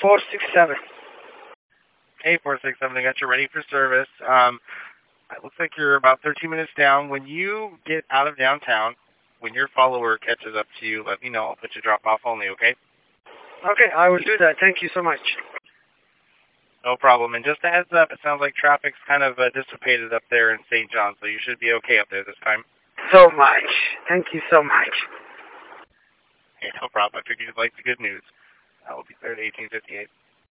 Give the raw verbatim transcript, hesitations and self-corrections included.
four six seven. Hey, four six seven, I got you ready for service. Um, it looks like you're about thirteen minutes down. When you get out of downtown, when your follower catches up to you, let me know. I'll put you drop off only, okay? Okay, I will do that. Thank you so much. No problem. And just a heads up, it sounds like traffic's kind of uh, dissipated up there in Saint John, so you should be okay up there this time. So much. Thank you so much. Hey, no problem. I figured you'd like the good news. I will be there at eighteen fifty-eight.